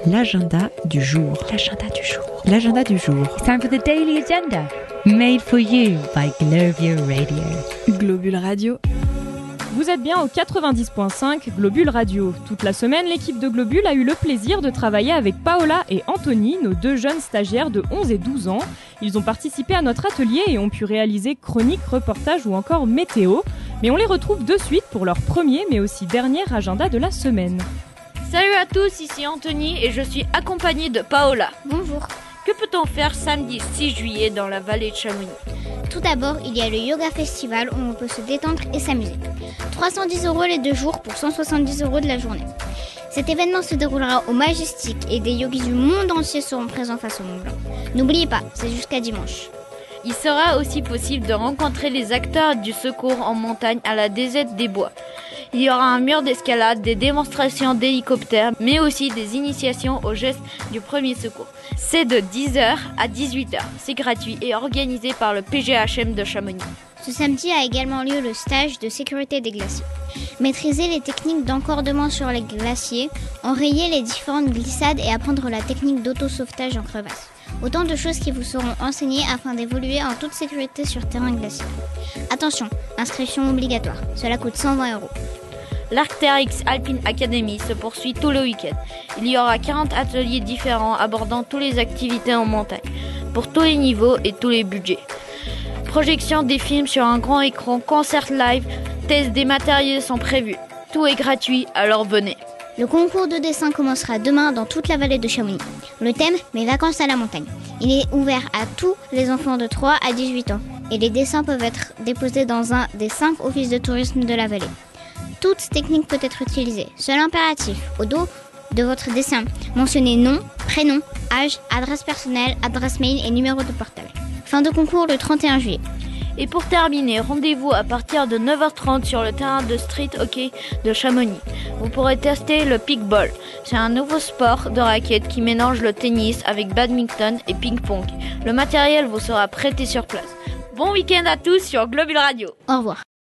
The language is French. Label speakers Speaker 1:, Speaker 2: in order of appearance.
Speaker 1: L'agenda du jour. L'agenda du jour. L'agenda du jour.
Speaker 2: It's time for the daily agenda. Made for you by Globule Radio.
Speaker 1: Globule Radio.
Speaker 3: Vous êtes bien au 90.5 Globule Radio. Toute la semaine, l'équipe de Globule a eu le plaisir de travailler avec Paola et Anthony, nos deux jeunes stagiaires de 11 et 12 ans. Ils ont participé à notre atelier et ont pu réaliser chroniques, reportages ou encore météo. Mais on les retrouve de suite pour leur premier mais aussi dernier agenda de la semaine.
Speaker 4: Salut à tous, ici Anthony et je suis accompagnée de Paola.
Speaker 5: Bonjour.
Speaker 4: Que peut-on faire samedi 6 juillet dans la vallée de Chamonix ?
Speaker 5: Tout d'abord, il y a le Yoga Festival où on peut se détendre et s'amuser. 310 € les 2 jours pour 170 € de la journée. Cet événement se déroulera au Majestic et des yogis du monde entier seront présents face au Mont Blanc. N'oubliez pas, c'est jusqu'à dimanche.
Speaker 4: Il sera aussi possible de rencontrer les acteurs du secours en montagne à la DZ des Bois. Il y aura un mur d'escalade, des démonstrations d'hélicoptères, mais aussi des initiations aux gestes du premier secours. C'est de 10h à 18h. C'est gratuit et organisé par le PGHM de Chamonix.
Speaker 5: Ce samedi a également lieu le stage de sécurité des glaciers. Maîtriser les techniques d'encordement sur les glaciers, enrayer les différentes glissades et apprendre la technique d'autosauvetage en crevasse. Autant de choses qui vous seront enseignées afin d'évoluer en toute sécurité sur terrain glaciaire. Attention, inscription obligatoire. Cela coûte 120 €.
Speaker 4: L'Arc'teryx Alpine Academy se poursuit tout le week-end. Il y aura 40 ateliers différents abordant toutes les activités en montagne, pour tous les niveaux et tous les budgets. Projection des films sur un grand écran, concert live, tests des matériels sont prévus. Tout est gratuit, alors venez.
Speaker 5: Le concours de dessin commencera demain dans toute la vallée de Chamonix. Le thème, mes vacances à la montagne. Il est ouvert à tous les enfants de 3 à 18 ans et les dessins peuvent être déposés dans un des 5 offices de tourisme de la vallée. Toute technique peut être utilisée. Seul impératif, au dos de votre dessin, mentionnez nom, prénom, âge, adresse personnelle, adresse mail et numéro de portable. Fin de concours le 31 juillet.
Speaker 4: Et pour terminer, rendez-vous à partir de 9h30 sur le terrain de street hockey de Chamonix. Vous pourrez tester le pickball. C'est un nouveau sport de raquette qui mélange le tennis avec badminton et ping-pong. Le matériel vous sera prêté sur place. Bon week-end à tous sur Globule Radio.
Speaker 5: Au revoir.